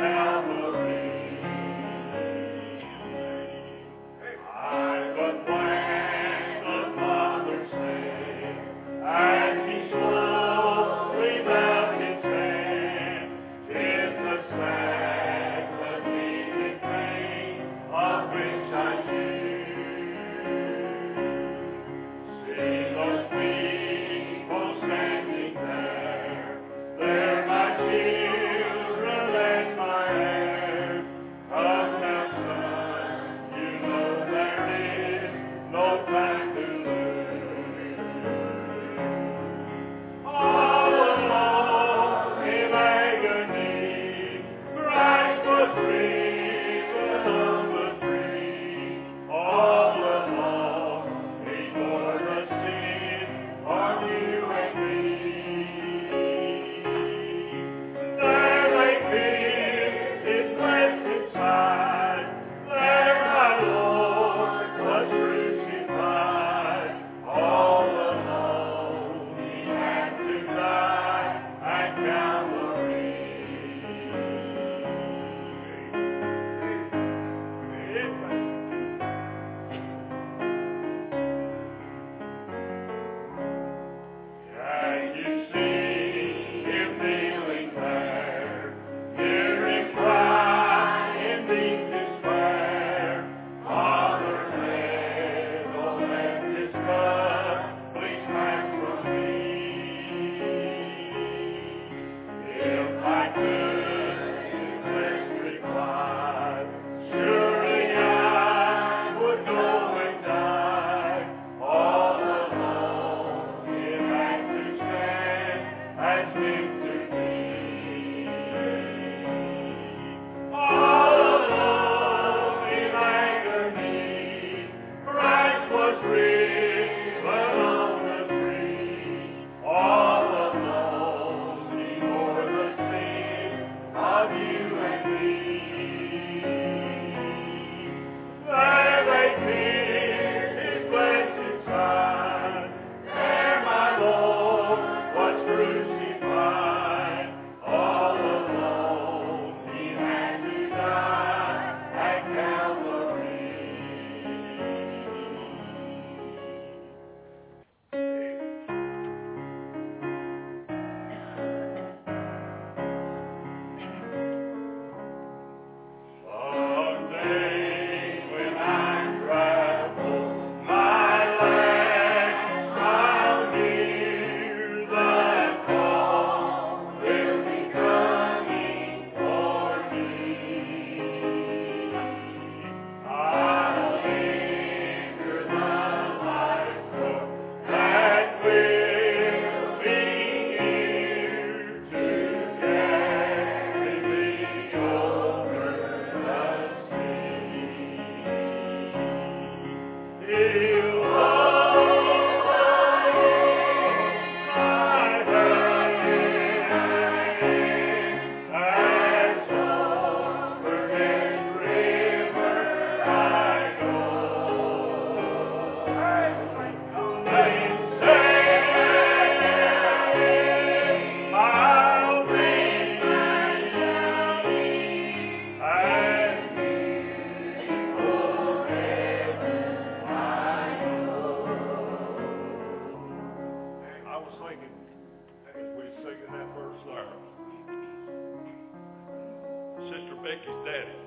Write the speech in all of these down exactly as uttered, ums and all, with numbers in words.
Becky's daddy,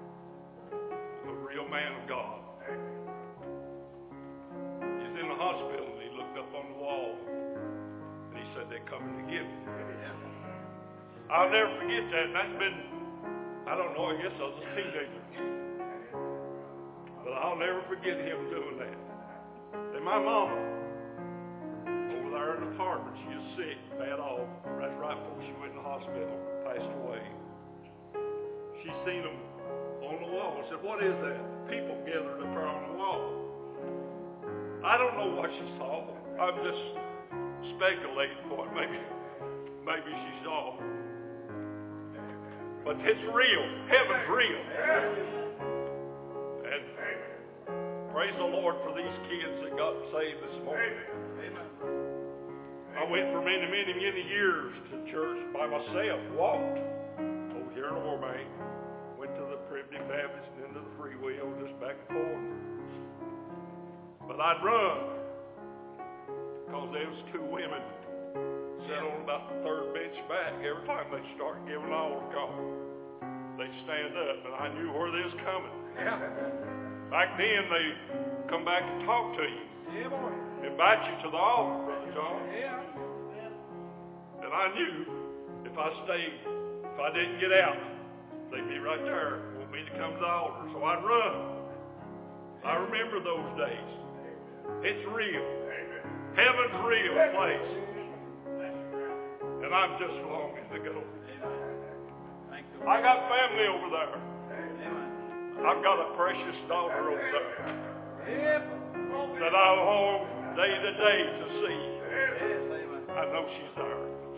a real man of God. He's in the hospital and he looked up on the wall and he said, they're coming to get me. I'll never forget that. And that's been, I don't know, I guess I was a teenager. But I'll never forget him doing that. And my mama, over there in the apartment, she was sick, bad off. That's right before she went in the hospital, passed away. She seen them on the wall. I said, what is that? People gathered up there on the wall. I don't know what she saw. I'm just speculating what maybe, maybe she saw. But it's real. Heaven's real. And praise the Lord for these kids that got saved this morning. I went for many, many, many years to church by myself, walked. Over here here in Ormain. Went to the Primitive Baptist and into the Free Will, just back and forth. But I'd run because there was two women sat on about the third bench back. Every time they start giving an altar call, they'd stand up, and I knew where they was coming. Yeah. Back then, they come back and talk to you. Yeah, boy. Invite you to the altar, Brother John. Yeah. And I knew if I stayed, if I didn't get out, they'd be right there, want me to come to the altar. So I'd run. I remember those days. It's real. Heaven's real place. And I'm just longing to go. I got family over there. I've got a precious daughter over there that I long day to day to see. I know she's there.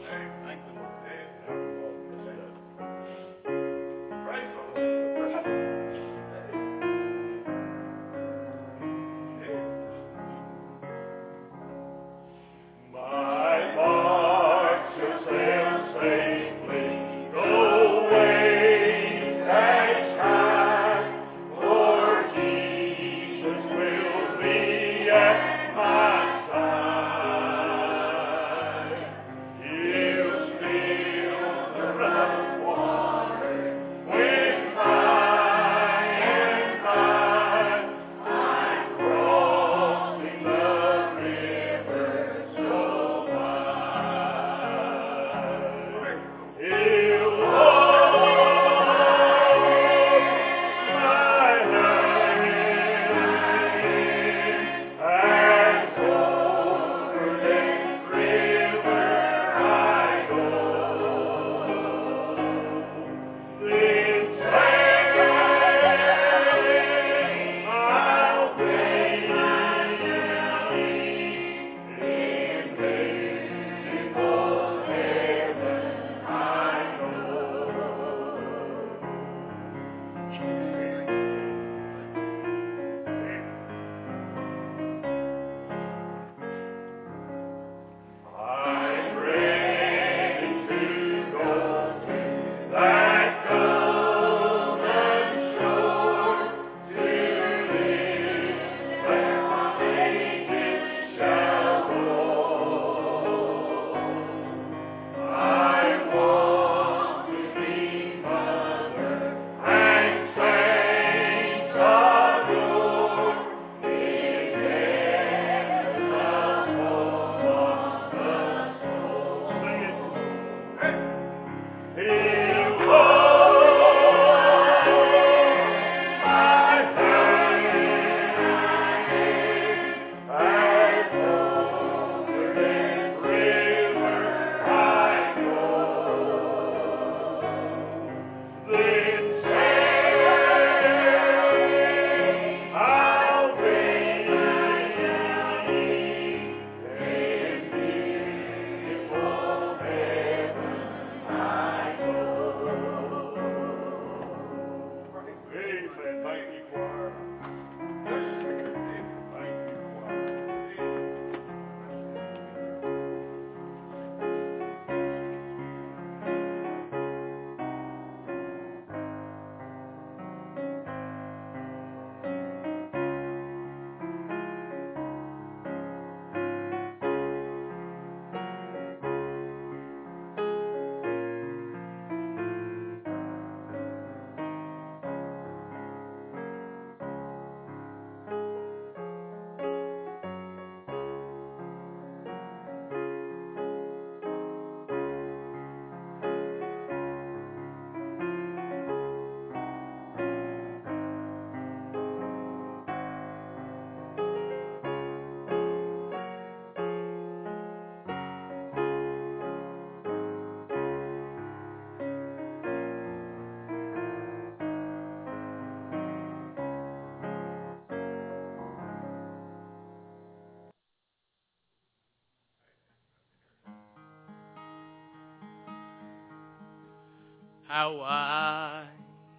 How wide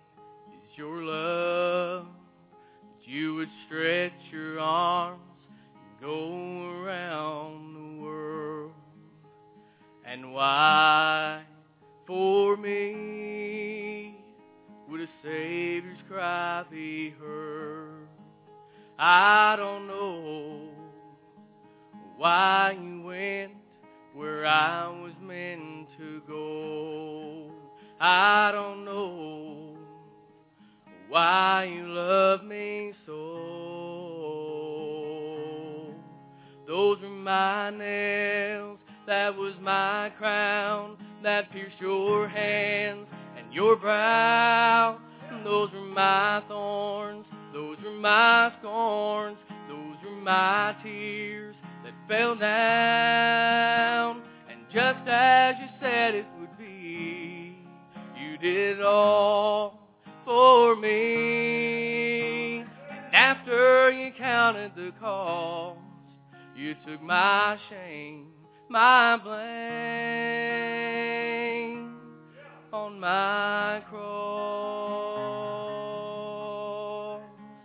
is your love that you would stretch your arms and go around the world? And why for me would a Savior's cry be heard? I don't know why you went where I was meant to go. I don't know why you love me so. Those were my nails, that was my crown, that pierced your hands and your brow. Those were my thorns, those were my scorns, those were my tears that fell down. And just as you said it would be, you did it all for me. And after you counted the cost, you took my shame, my blame on my cross.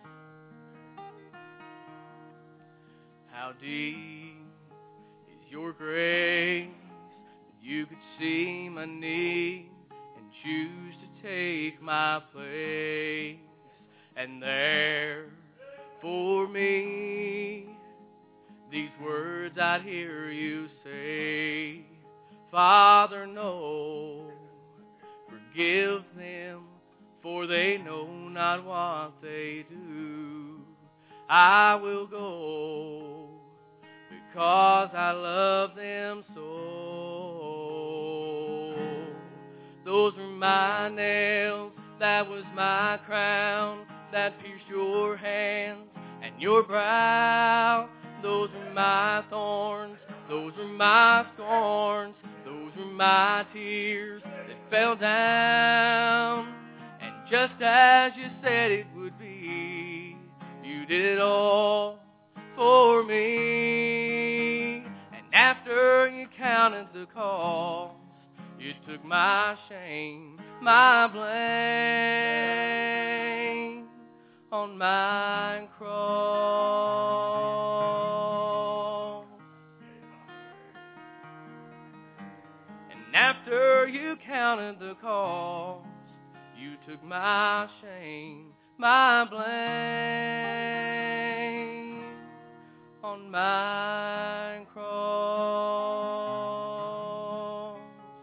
How deep is your grace that you could see my need and choose to take my place, and there for me these words I'd hear you say, Father, no, forgive them, for they know not what they do. I will go because I love them so. Those were my nails, that was my crown, that pierced your hands and your brow. Those were my thorns, those were my scorns, those were my tears that fell down. And just as you said it would be, you did it all for me. And after you counted the cost, you took my shame, my blame on my cross. And after you counted the cost, you took my shame, my blame on my cross.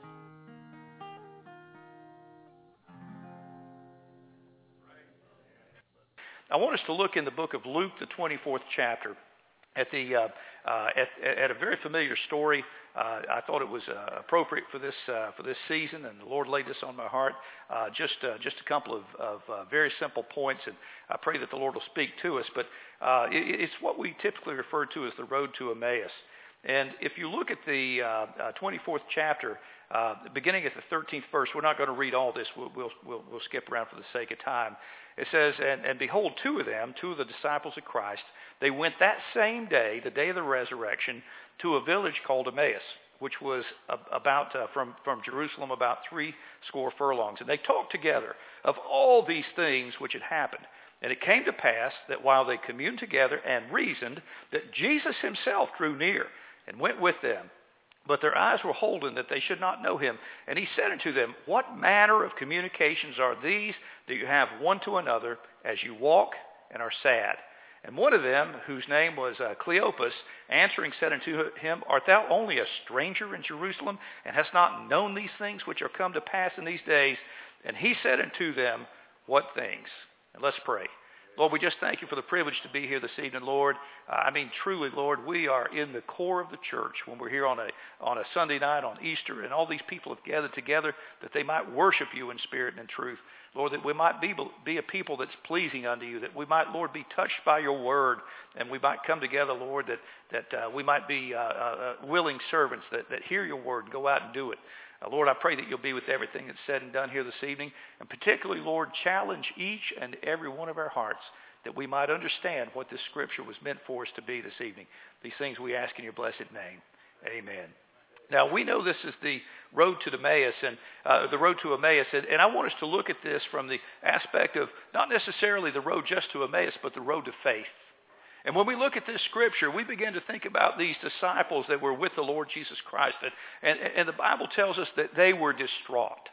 I want us to look in the book of Luke, the twenty-fourth chapter, at the uh, uh, at, at a very familiar story. Uh, I thought it was uh, appropriate for this uh, for this season, and the Lord laid this on my heart. Uh, just uh, just a couple of, of uh, very simple points, and I pray that the Lord will speak to us. But uh, it, it's what we typically refer to as the road to Emmaus. And if you look at the uh, uh, twenty-fourth chapter, uh, beginning at the thirteenth verse, we're not going to read all this. We'll, we'll, we'll, we'll skip around for the sake of time. It says, and, and behold, two of them, two of the disciples of Christ, they went that same day, the day of the resurrection, to a village called Emmaus, which was about uh, from, from Jerusalem about three score furlongs. And they talked together of all these things which had happened. And it came to pass that while they communed together and reasoned, that Jesus himself drew near and went with them. But their eyes were holden that they should not know him. And he said unto them, What manner of communications are these that you have one to another as you walk and are sad? And one of them, whose name was uh, Cleopas, answering said unto him, Art thou only a stranger in Jerusalem, and hast not known these things which are come to pass in these days? And he said unto them, What things? And let's pray. Lord, we just thank you for the privilege to be here this evening, Lord. Uh, I mean, truly, Lord, we are in the core of the church when we're here on a on a Sunday night, on Easter, and all these people have gathered together that they might worship you in spirit and in truth. Lord, that we might be, be a people that's pleasing unto you, that we might, Lord, be touched by your word, and we might come together, Lord, that, that uh, we might be uh, uh, willing servants that, that hear your word and go out and do it. Uh, Lord, I pray that you'll be with everything that's said and done here this evening, and particularly, Lord, challenge each and every one of our hearts that we might understand what this scripture was meant for us to be this evening. These things we ask in your blessed name. Amen. Now, we know this is the road to Emmaus, and uh, the road to Emmaus, and, and I want us to look at this from the aspect of not necessarily the road just to Emmaus, but the road to faith. And when we look at this scripture, we begin to think about these disciples that were with the Lord Jesus Christ, and, and, and the Bible tells us that they were distraught.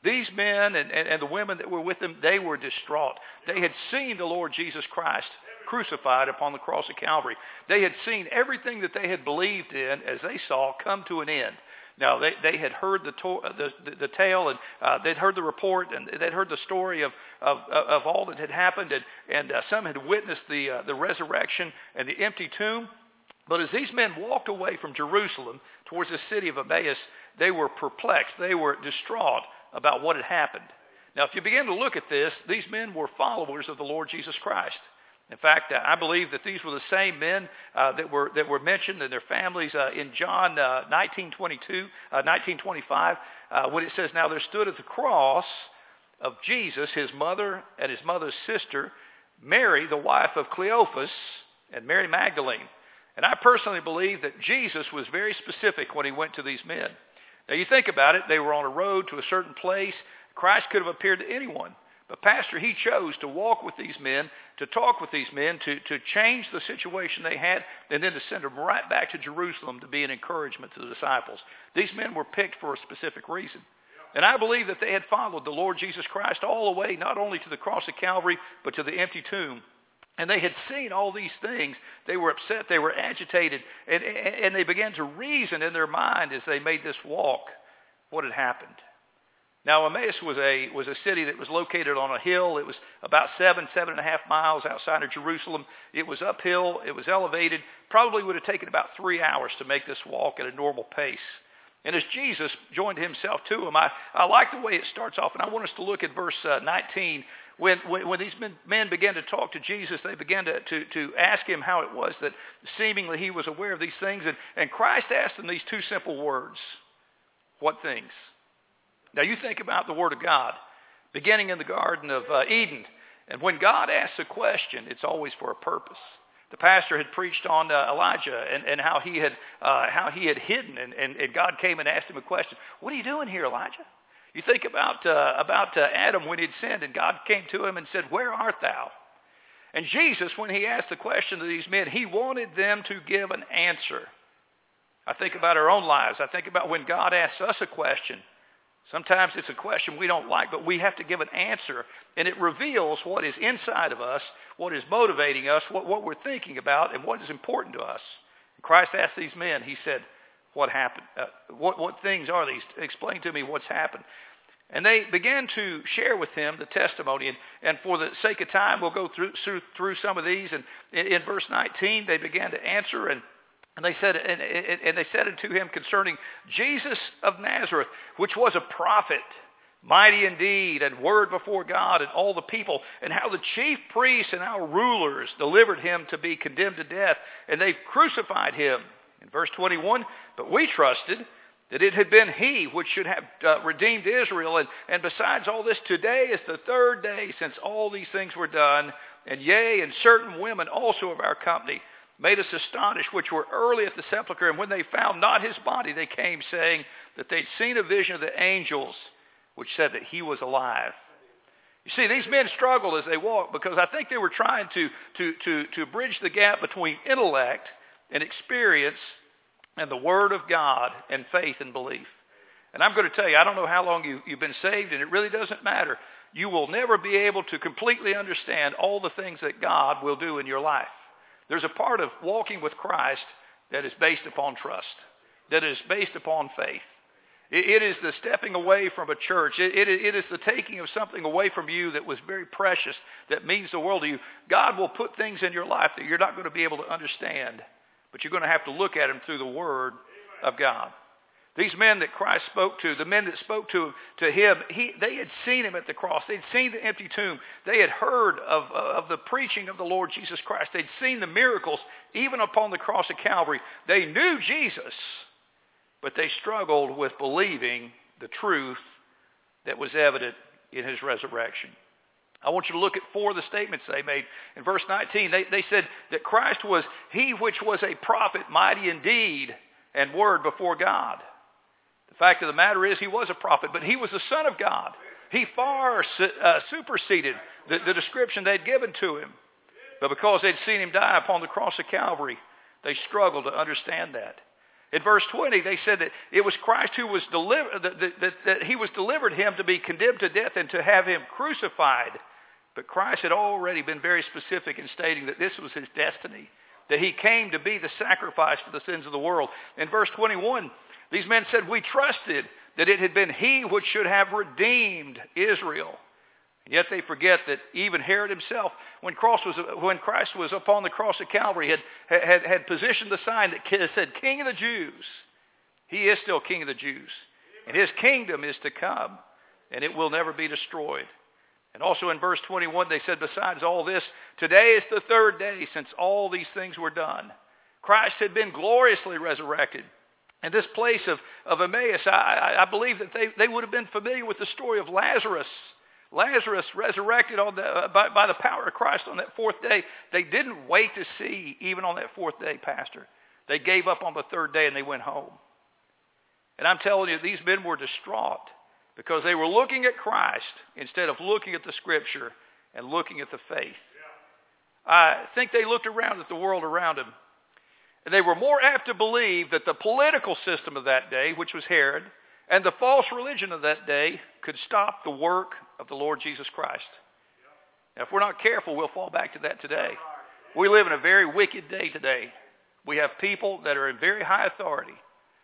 These men and, and, and the women that were with them, they were distraught. They had seen the Lord Jesus Christ crucified upon the cross of Calvary. They had seen everything that they had believed in, as they saw, come to an end. Now, they, they had heard the, to, the, the, the tale, and uh, they'd heard the report, and they'd heard the story of, of, of all that had happened, and, and uh, some had witnessed the, uh, the resurrection and the empty tomb. But as these men walked away from Jerusalem towards the city of Emmaus, they were perplexed. They were distraught about what had happened. Now, if you begin to look at this, these men were followers of the Lord Jesus Christ. In fact, I believe that these were the same men uh, that were that were mentioned and their families uh, in John uh, nineteen twenty-two, uh, nineteen twenty-five, uh, when it says, "Now there stood at the cross of Jesus his mother and his mother's sister, Mary, the wife of Cleophas, and Mary Magdalene." And I personally believe that Jesus was very specific when he went to these men. Now you think about it, they were on a road to a certain place. Christ could have appeared to anyone. But Pastor, he chose to walk with these men, to talk with these men, to, to change the situation they had, and then to send them right back to Jerusalem to be an encouragement to the disciples. These men were picked for a specific reason. And I believe that they had followed the Lord Jesus Christ all the way, not only to the cross of Calvary, but to the empty tomb. And they had seen all these things. They were upset. They were agitated. And, and they began to reason in their mind as they made this walk what had happened. Now, Emmaus was a, was a city that was located on a hill. It was about seven, seven and a half miles outside of Jerusalem. It was uphill. It was elevated. Probably would have taken about three hours to make this walk at a normal pace. And as Jesus joined himself to them, I, I like the way it starts off. And I want us to look at verse uh, nineteen. When, when, when these men, men began to talk to Jesus, they began to, to, to ask him how it was that seemingly he was aware of these things. And, and Christ asked them these two simple words. What things? Now you think about the Word of God, beginning in the Garden of uh, Eden. And when God asks a question, it's always for a purpose. The pastor had preached on uh, Elijah and, and how he had uh, how he had hidden, and, and, and God came and asked him a question. What are you doing here, Elijah? You think about uh, about uh, Adam when he'd sinned, and God came to him and said, "Where art thou?" And Jesus, when he asked the question to these men, he wanted them to give an answer. I think about our own lives. I think about when God asks us a question. Sometimes it's a question we don't like, but we have to give an answer. And it reveals what is inside of us, what is motivating us, what, what we're thinking about, and what is important to us. And Christ asked these men, he said, what happened? Uh, what, what things are these? Explain to me what's happened. And they began to share with him the testimony. And, and for the sake of time, we'll go through, through, through some of these. And in, in verse nineteen, they began to answer, and And they said, and, and they said unto him concerning Jesus of Nazareth, which was a prophet, mighty indeed, and word before God and all the people, and how the chief priests and our rulers delivered him to be condemned to death, and they crucified him. In verse twenty-one, but we trusted that it had been he which should have uh, redeemed Israel, and, and besides all this, today is the third day since all these things were done, and yea, and certain women also of our company made us astonished, which were early at the sepulchre, and when they found not his body, they came, saying that they'd seen a vision of the angels, which said that he was alive. You see, these men struggled as they walked because I think they were trying to, to, to, to bridge the gap between intellect and experience and the Word of God and faith and belief. And I'm going to tell you, I don't know how long you, you've been saved, and it really doesn't matter. You will never be able to completely understand all the things that God will do in your life. There's a part of walking with Christ that is based upon trust, that is based upon faith. It, it is the stepping away from a church. It, it, it is the taking of something away from you that was very precious, that means the world to you. God will put things in your life that you're not going to be able to understand, but you're going to have to look at them through the Word of God. These men that Christ spoke to, the men that spoke to, to him, he, they had seen him at the cross. They'd seen the empty tomb. They had heard of, of the preaching of the Lord Jesus Christ. They'd seen the miracles even upon the cross of Calvary. They knew Jesus, but they struggled with believing the truth that was evident in his resurrection. I want you to look at four of the statements they made. In verse nineteen, they, they said that Christ was he which was a prophet, mighty in deed and word before God. The fact of the matter is he was a prophet, but he was the Son of God. He far uh, superseded the, the description they'd given to him. But because they'd seen him die upon the cross of Calvary, they struggled to understand that. In verse twenty, they said that it was Christ who was delivered, that, that, that he was delivered him to be condemned to death and to have him crucified. But Christ had already been very specific in stating that this was his destiny, that he came to be the sacrifice for the sins of the world. In verse twenty-one, these men said, we trusted that it had been he which should have redeemed Israel. And yet they forget that even Herod himself, when, cross was, when Christ was upon the cross of Calvary, had, had, had positioned the sign that said, King of the Jews. He is still King of the Jews. And his kingdom is to come, and it will never be destroyed. And also in verse twenty-one, they said, besides all this, today is the third day since all these things were done. Christ had been gloriously resurrected. And this place of, of Emmaus, I, I believe that they, they would have been familiar with the story of Lazarus. Lazarus resurrected on the, uh, by, by the power of Christ on that fourth day. They didn't wait to see even on that fourth day, Pastor. They gave up on the third day and they went home. And I'm telling you, these men were distraught because they were looking at Christ instead of looking at the Scripture and looking at the faith. I think they looked around at the world around them, and they were more apt to believe that the political system of that day, which was Herod, and the false religion of that day could stop the work of the Lord Jesus Christ. Now, if we're not careful, we'll fall back to that today. We live in a very wicked day today. We have people that are in very high authority.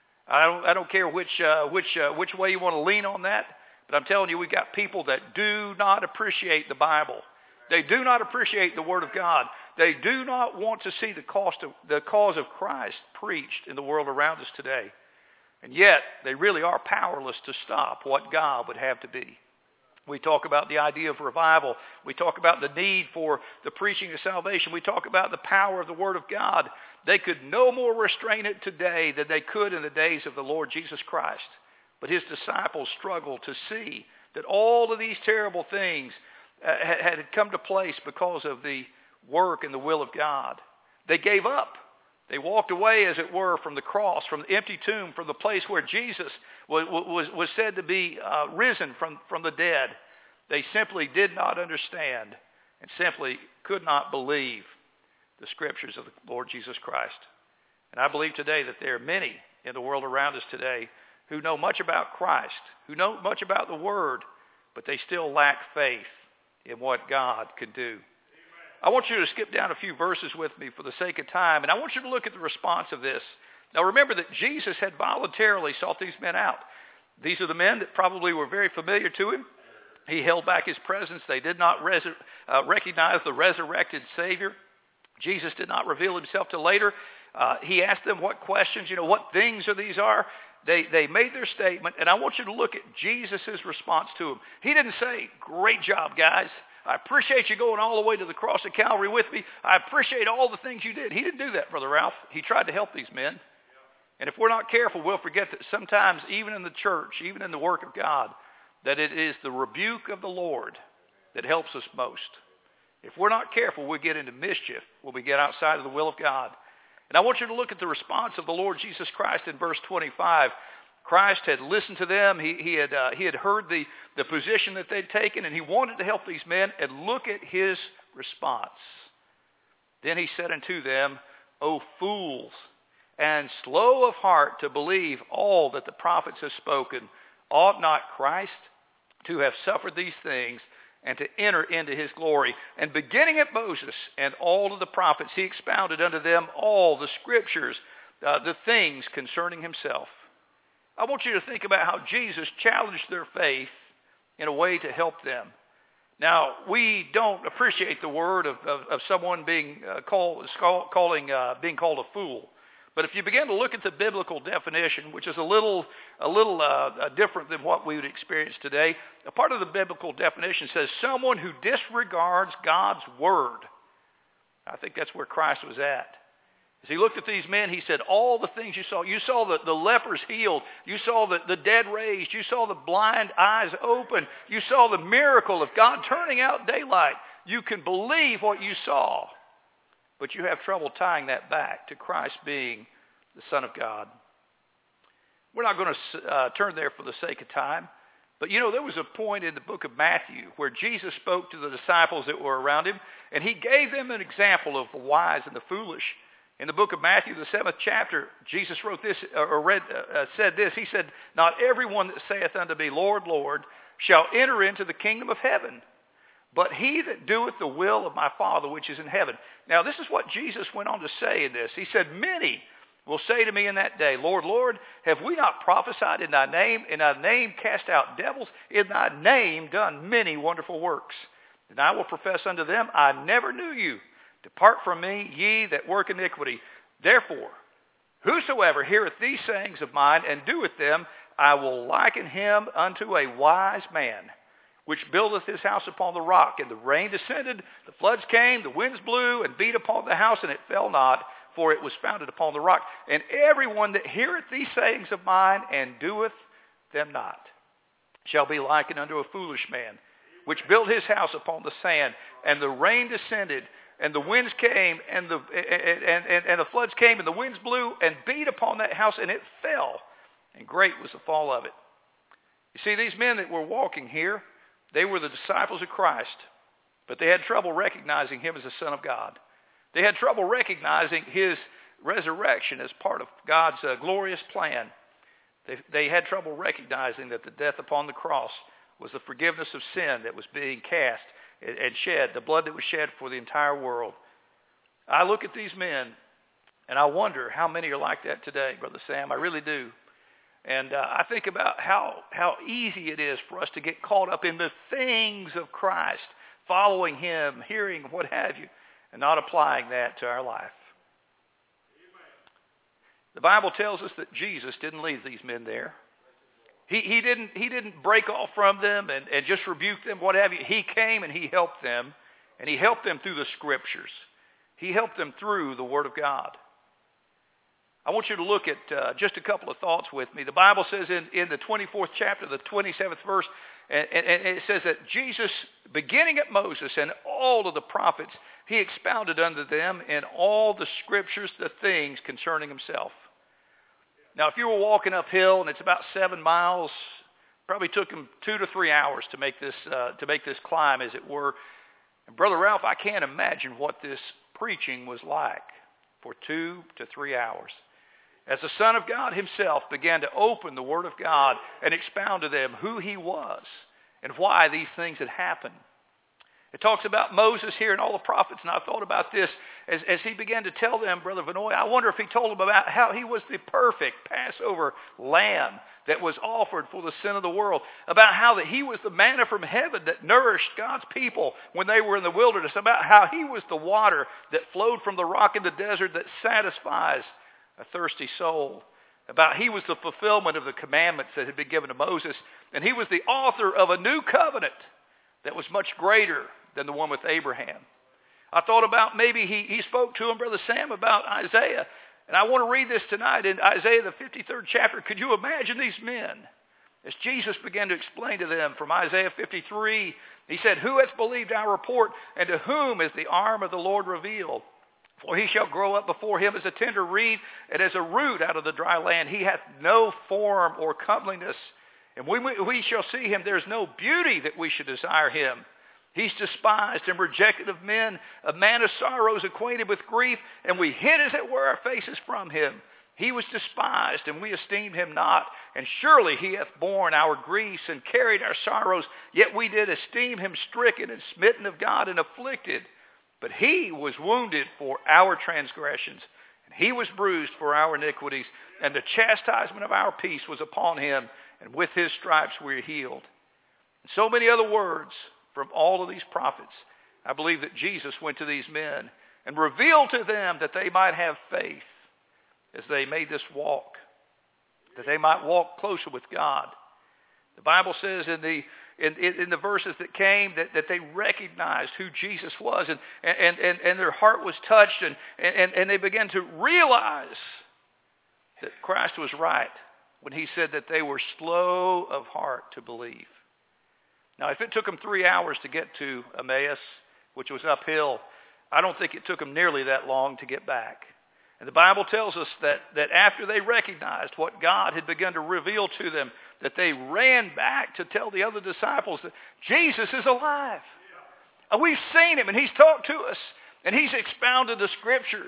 I don't, I don't care which, uh, which, uh, which way you want to lean on that, but I'm telling you, we've got people that do not appreciate the Bible. They do not appreciate the Word of God. They do not want to see the, cost of, the cause of Christ preached in the world around us today. And yet, they really are powerless to stop what God would have to be. We talk about the idea of revival. We talk about the need for the preaching of salvation. We talk about the power of the Word of God. They could no more restrain it today than they could in the days of the Lord Jesus Christ. But his disciples struggled to see that all of these terrible things uh, had come to place because of the work and the will of God. They gave up. They walked away, as it were, from the cross, from the empty tomb, from the place where Jesus was, was, was said to be uh, risen from, from the dead. They simply did not understand and simply could not believe the Scriptures of the Lord Jesus Christ. And I believe today that there are many in the world around us today who know much about Christ, who know much about the Word, but they still lack faith in what God can do. I want you to skip down a few verses with me for the sake of time, and I want you to look at the response of this. Now remember that Jesus had voluntarily sought these men out. These are the men that probably were very familiar to him. He held back his presence. They did not res- uh, recognize the resurrected Savior. Jesus did not reveal himself till later. Uh, he asked them what questions, you know, what things are these are. They, they made their statement, and I want you to look at Jesus' response to them. He didn't say, great job, guys. I appreciate you going all the way to the cross of Calvary with me. I appreciate all the things you did. He didn't do that, Brother Ralph. He tried to help these men. And if we're not careful, we'll forget that sometimes, even in the church, even in the work of God, that it is the rebuke of the Lord that helps us most. If we're not careful, we'll get into mischief when we get outside of the will of God. And I want you to look at the response of the Lord Jesus Christ in verse twenty-five. Christ had listened to them. He, he, had, uh, he had heard the, the position that they'd taken, and he wanted to help these men. And look at his response. Then he said unto them, O fools, and slow of heart to believe all that the prophets have spoken, ought not Christ to have suffered these things and to enter into his glory? And beginning at Moses and all of the prophets, he expounded unto them all the scriptures, uh, the things concerning himself. I want you to think about how Jesus challenged their faith in a way to help them. Now, we don't appreciate the word of, of, of someone being uh, called, calling, uh, being called a fool. But if you begin to look at the biblical definition, which is a little, a little uh, different than what we would experience today, a part of the biblical definition says someone who disregards God's word. I think that's where Christ was at. As he looked at these men, he said, all the things you saw, you saw the, the lepers healed, you saw the, the dead raised, you saw the blind eyes open, you saw the miracle of God turning out daylight. You can believe what you saw, but you have trouble tying that back to Christ being the Son of God. We're not going to uh, turn there for the sake of time, but you know, there was a point in the book of Matthew where Jesus spoke to the disciples that were around him, and he gave them an example of the wise and the foolish. In the book of Matthew, the seventh chapter, Jesus wrote this, or read, uh, said this. He said, "Not everyone that saith unto me, Lord, Lord, shall enter into the kingdom of heaven, but he that doeth the will of my Father which is in heaven." Now, this is what Jesus went on to say in this. He said, "Many will say to me in that day, Lord, Lord, have we not prophesied in thy name, in thy name cast out devils, in thy name done many wonderful works? And I will profess unto them, I never knew you. Depart from me, ye that work iniquity. Therefore, whosoever heareth these sayings of mine and doeth them, I will liken him unto a wise man, which buildeth his house upon the rock. And the rain descended, the floods came, the winds blew, and beat upon the house, and it fell not, for it was founded upon the rock. And everyone that heareth these sayings of mine and doeth them not shall be likened unto a foolish man, which built his house upon the sand. And the rain descended, and the winds came, and the and, and, and the floods came, and the winds blew, and beat upon that house, and it fell. And great was the fall of it." You see, these men that were walking here, they were the disciples of Christ, but they had trouble recognizing him as the Son of God. They had trouble recognizing his resurrection as part of God's uh, glorious plan. They, they had trouble recognizing that the death upon the cross was the forgiveness of sin that was being cast and, and shed, the blood that was shed for the entire world. I look at these men, and I wonder how many are like that today, Brother Sam. I really do. And uh, I think about how, how easy it is for us to get caught up in the things of Christ, following him, hearing what have you, and not applying that to our life. The Bible tells us that Jesus didn't leave these men there. He, he, didn't, he didn't break off from them and, and just rebuke them, what have you. He came and he helped them, and he helped them through the Scriptures. He helped them through the Word of God. I want you to look at uh, just a couple of thoughts with me. The Bible says in, in the twenty-fourth chapter, the twenty-seventh verse, and, and, and it says that Jesus, beginning at Moses and all of the prophets, he expounded unto them in all the Scriptures the things concerning himself. Now, if you were walking uphill and it's about seven miles, probably took him two to three hours to make this uh, to make this climb, as it were. And Brother Ralph, I can't imagine what this preaching was like for two to three hours, as the Son of God himself began to open the Word of God and expound to them who he was and why these things had happened. It talks about Moses here and all the prophets, and I thought about this as, as he began to tell them, Brother Vanoy, I wonder if he told them about how he was the perfect Passover lamb that was offered for the sin of the world, about how that he was the manna from heaven that nourished God's people when they were in the wilderness, about how he was the water that flowed from the rock in the desert that satisfies a thirsty soul, about he was the fulfillment of the commandments that had been given to Moses, and he was the author of a new covenant that was much greater than the one with Abraham. I thought about maybe he, he spoke to him, Brother Sam, about Isaiah. And I want to read this tonight in Isaiah, the fifty-third chapter. Could you imagine these men? As Jesus began to explain to them from Isaiah fifty-three, he said, "Who hath believed our report, and to whom is the arm of the Lord revealed? For he shall grow up before him as a tender reed, and as a root out of the dry land. He hath no form or comeliness. And when we, we shall see him, there is no beauty that we should desire him. He's despised and rejected of men, a man of sorrows, acquainted with grief, and we hid as it were our faces from him. He was despised, and we esteemed him not. And surely he hath borne our griefs and carried our sorrows. Yet we did esteem him stricken and smitten of God and afflicted. But he was wounded for our transgressions, and he was bruised for our iniquities. And the chastisement of our peace was upon him, and with his stripes we are healed." And so many other words from all of these prophets. I believe that Jesus went to these men and revealed to them that they might have faith as they made this walk, that they might walk closer with God. The Bible says in the in, in the verses that came that, that they recognized who Jesus was, and, and, and, and their heart was touched, and, and, and they began to realize that Christ was right when he said that they were slow of heart to believe. Now, if it took them three hours to get to Emmaus, which was uphill, I don't think it took them nearly that long to get back. And the Bible tells us that, that after they recognized what God had begun to reveal to them, that they ran back to tell the other disciples that Jesus is alive. And we've seen him, and he's talked to us, and he's expounded the Scriptures.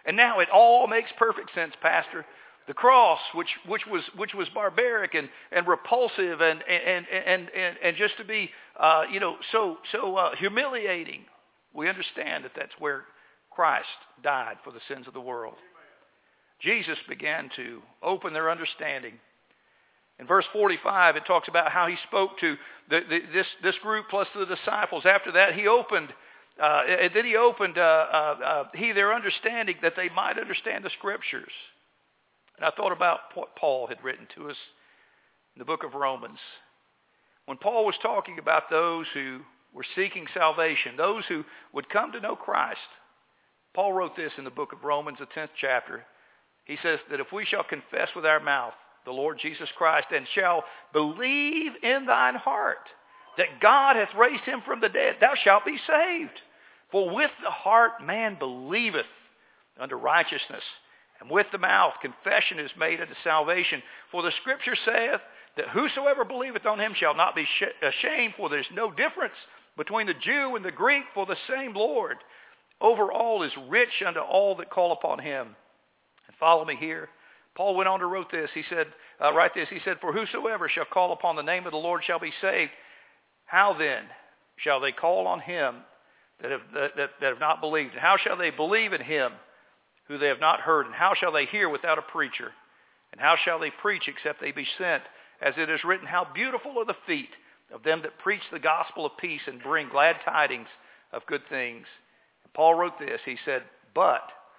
And now it all makes perfect sense, Pastor. The cross, which which was which was barbaric and, and repulsive and and, and and and just to be uh, you know so so uh, humiliating, we understand that that's where Christ died for the sins of the world. Jesus began to open their understanding. In verse forty-five, it talks about how he spoke to the, the, this this group plus the disciples. After that, he opened. Uh, and then he opened uh, uh, uh, he their understanding that they might understand the Scriptures. And I thought about what Paul had written to us in the book of Romans. When Paul was talking about those who were seeking salvation, those who would come to know Christ, Paul wrote this in the book of Romans, the tenth chapter. He says that if we shall confess with our mouth the Lord Jesus Christ and shall believe in thine heart that God hath raised him from the dead, thou shalt be saved. For with the heart man believeth unto righteousness, and with the mouth confession is made unto salvation. For the Scripture saith that whosoever believeth on him shall not be ashamed, for there is no difference between the Jew and the Greek, for the same Lord over all is rich unto all that call upon him. And follow me here. Paul went on to write this. He said, uh, write this. He said, for whosoever shall call upon the name of the Lord shall be saved. How then shall they call on him that have, that, that, that have not believed? And how shall they believe in him who they have not heard? And how shall they hear without a preacher? And how shall they preach except they be sent? As it is written, how beautiful are the feet of them that preach the gospel of peace and bring glad tidings of good things. And Paul wrote this. He said, but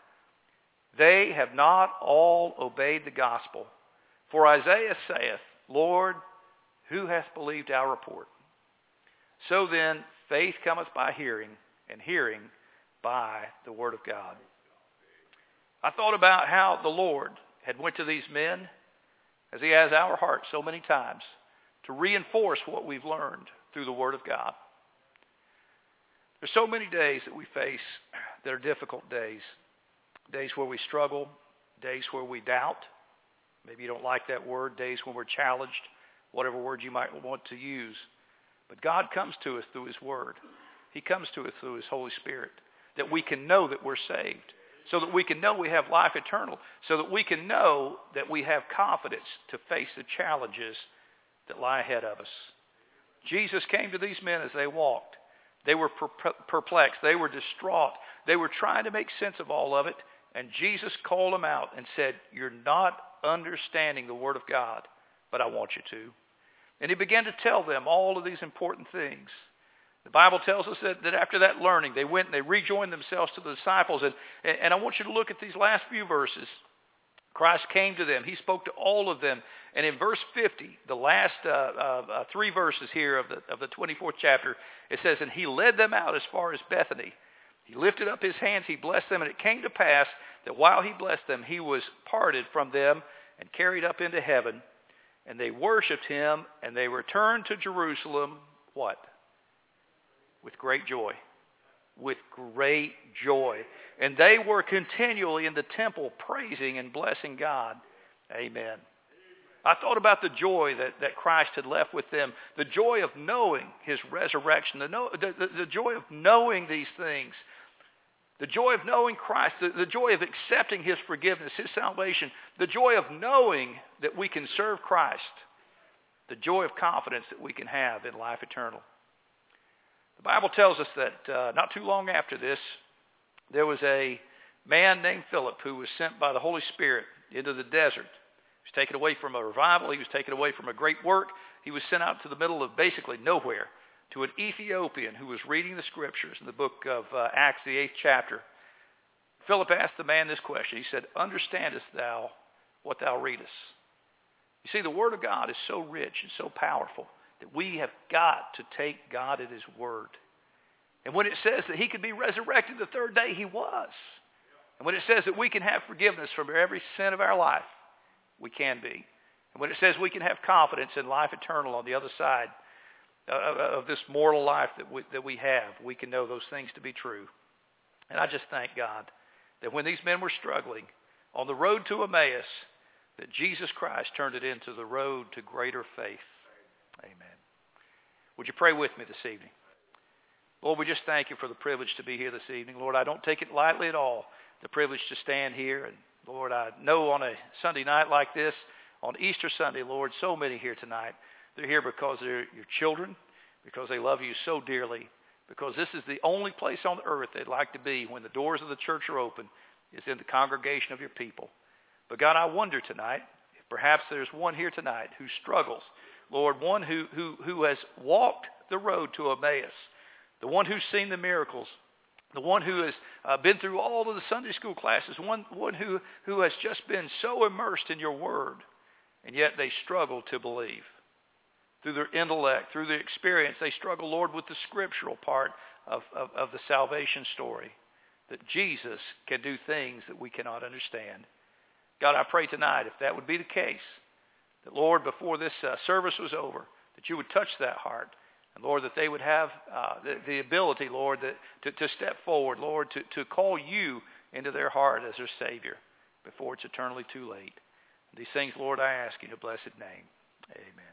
they have not all obeyed the gospel. For Isaiah saith, Lord, who hath believed our report? So then, faith cometh by hearing, and hearing by the word of God. I thought about how the Lord had went to these men, as he has our hearts so many times, to reinforce what we've learned through the Word of God. There's so many days that we face that are difficult days. Days where we struggle, days where we doubt. Maybe you don't like that word. Days when we're challenged, whatever word you might want to use. But God comes to us through his Word. He comes to us through his Holy Spirit, that we can know that we're saved, so that we can know we have life eternal, so that we can know that we have confidence to face the challenges that lie ahead of us. Jesus came to these men as they walked. They were perplexed. They were distraught. They were trying to make sense of all of it. And Jesus called them out and said, you're not understanding the Word of God, but I want you to. And he began to tell them all of these important things. The Bible tells us that, that after that learning, they went and they rejoined themselves to the disciples. And, and I want you to look at these last few verses. Christ came to them. He spoke to all of them. And in verse fifty, the last uh, uh, three verses here of the, of the twenty-fourth chapter, it says, and he led them out as far as Bethany. He lifted up his hands, he blessed them, and it came to pass that while he blessed them, he was parted from them and carried up into heaven. And they worshipped him, and they returned to Jerusalem, what? With great joy. With great joy. And they were continually in the temple praising and blessing God. Amen. I thought about the joy that, that Christ had left with them. The joy of knowing his resurrection. The, know, the, the, the joy of knowing these things. The joy of knowing Christ. The, the joy of accepting his forgiveness, his salvation. The joy of knowing that we can serve Christ. The joy of confidence that we can have in life eternal. The Bible tells us that uh, not too long after this, there was a man named Philip who was sent by the Holy Spirit into the desert. He was taken away from a revival. He was taken away from a great work. He was sent out to the middle of basically nowhere to an Ethiopian who was reading the Scriptures in the book of uh, Acts, the eighth chapter. Philip asked the man this question. He said, understandest thou what thou readest? You see, the Word of God is so rich and so powerful that we have got to take God at his word. And when it says that he could be resurrected the third day, he was. And when it says that we can have forgiveness from every sin of our life, we can be. And when it says we can have confidence in life eternal on the other side of this mortal life that we, that we have, we can know those things to be true. And I just thank God that when these men were struggling on the road to Emmaus, that Jesus Christ turned it into the road to greater faith. Amen. Would you pray with me this evening? Lord, we just thank you for the privilege to be here this evening. Lord, I don't take it lightly at all the privilege to stand here. And Lord, I know on a Sunday night like this, on Easter Sunday, Lord, so many here tonight, they're here because they're your children, because they love you so dearly, because this is the only place on earth they'd like to be when the doors of the church are open, is in the congregation of your people. But God, I wonder tonight, if perhaps there's one here tonight who struggles, Lord, one who, who, who has walked the road to Emmaus, the one who's seen the miracles, the one who has uh, been through all of the Sunday school classes, one, one who, who has just been so immersed in your word, and yet they struggle to believe. Through their intellect, through their experience, they struggle, Lord, with the scriptural part of, of, of the salvation story, that Jesus can do things that we cannot understand. God, I pray tonight, if that would be the case, that, Lord, before this uh, service was over, that you would touch that heart. And, Lord, that they would have uh, the, the ability, Lord, that, to, to step forward, Lord, to, to call you into their heart as their Savior before it's eternally too late. These things, Lord, I ask in your blessed name. Amen.